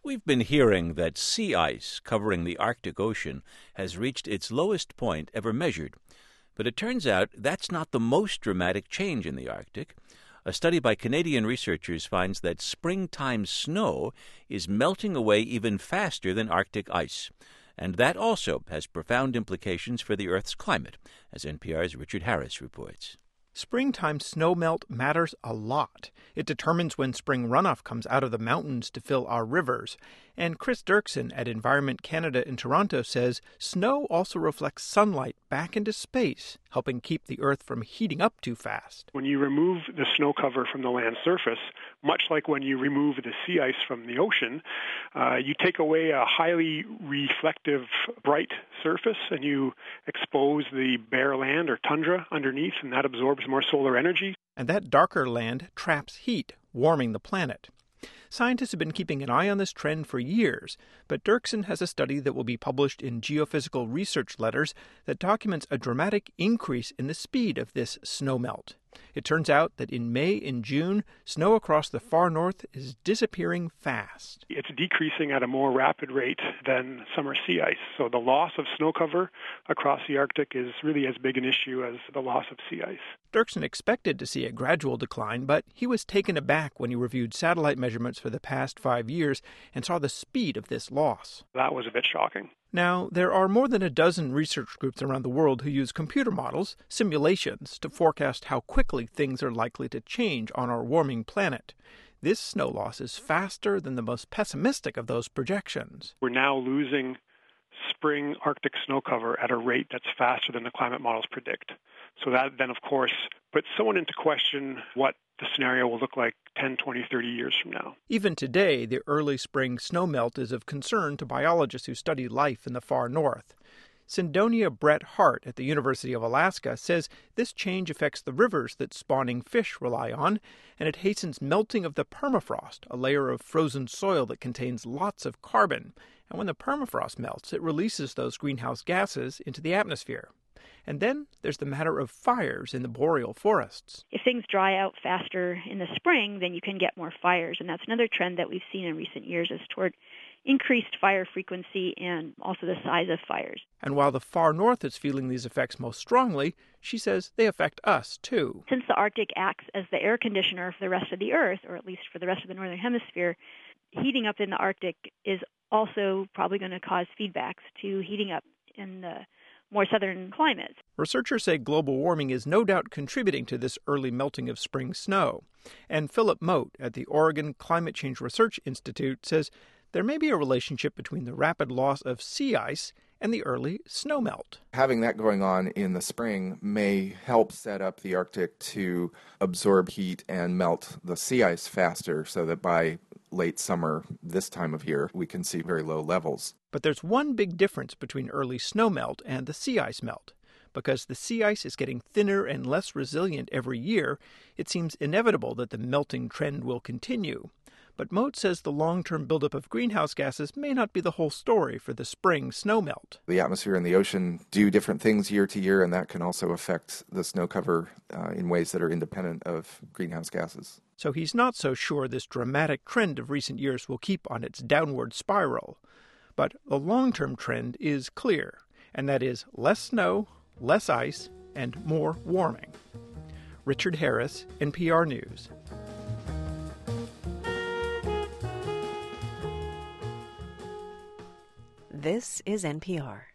We've been hearing that sea ice covering the Arctic Ocean has reached its lowest point ever measured. But it turns out that's not the most dramatic change in the Arctic. A study by Canadian researchers finds that springtime snow is melting away even faster than Arctic ice. And that also has profound implications for the Earth's climate, as NPR's Richard Harris reports. Springtime snowmelt matters a lot. It determines when spring runoff comes out of the mountains to fill our rivers. And Chris Dirksen at Environment Canada in Toronto says snow also reflects sunlight back into space, helping keep the Earth from heating up too fast. When you remove the snow cover from the land surface, much like when you remove the sea ice from the ocean, you take away a highly reflective, bright surface and you expose the bare land or tundra underneath, and that absorbs more solar energy. And that darker land traps heat, warming the planet. Scientists have been keeping an eye on this trend for years, but Dirksen has a study that will be published in Geophysical Research Letters that documents a dramatic increase in the speed of this snowmelt. It turns out that in May and June, snow across the far north is disappearing fast. It's decreasing at a more rapid rate than summer sea ice. So the loss of snow cover across the Arctic is really as big an issue as the loss of sea ice. Dirksen expected to see a gradual decline, but he was taken aback when he reviewed satellite measurements for the past 5 years and saw the speed of this loss. That was a bit shocking. Now, there are more than a dozen research groups around the world who use computer models, simulations, to forecast how quickly things are likely to change on our warming planet. This snow loss is faster than the most pessimistic of those projections. We're now losing spring Arctic snow cover at a rate that's faster than the climate models predict. So that then, of course, puts someone into question what the scenario will look like 10, 20, 30 years from now. Even today, the early spring snowmelt is of concern to biologists who study life in the far north. Syndonia Brett Hart at the University of Alaska says this change affects the rivers that spawning fish rely on, and it hastens melting of the permafrost, a layer of frozen soil that contains lots of carbon. And when the permafrost melts, it releases those greenhouse gases into the atmosphere. And then there's the matter of fires in the boreal forests. If things dry out faster in the spring, then you can get more fires. And that's another trend that we've seen in recent years is toward increased fire frequency and also the size of fires. And while the far north is feeling these effects most strongly, she says they affect us too. Since the Arctic acts as the air conditioner for the rest of the Earth, or at least for the rest of the northern hemisphere, heating up in the Arctic is also probably going to cause feedbacks to heating up in the more southern climates. Researchers say global warming is no doubt contributing to this early melting of spring snow. And Philip Mote at the Oregon Climate Change Research Institute says there may be a relationship between the rapid loss of sea ice and the early snowmelt. Having that going on in the spring may help set up the Arctic to absorb heat and melt the sea ice faster so that by late summer, this time of year, we can see very low levels. But there's one big difference between early snowmelt and the sea ice melt. Because the sea ice is getting thinner and less resilient every year, it seems inevitable that the melting trend will continue. But Mote says the long-term buildup of greenhouse gases may not be the whole story for the spring snowmelt. The atmosphere and the ocean do different things year to year, and that can also affect the snow cover in ways that are independent of greenhouse gases. So he's not so sure this dramatic trend of recent years will keep on its downward spiral. But the long-term trend is clear, and that is less snow, less ice, and more warming. Richard Harris, NPR News. This is NPR.